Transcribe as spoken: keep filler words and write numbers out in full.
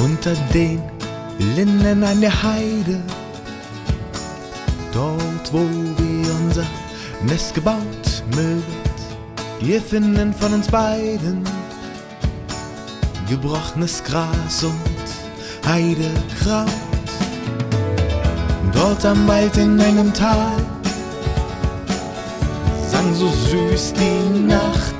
Unter den Linden an der Heide, dort wo wir unser Nest gebaut, möget ihr finden von uns beiden gebrochenes Gras und Heidekraut. Dort am Wald in einem Tal sang so süß die Nacht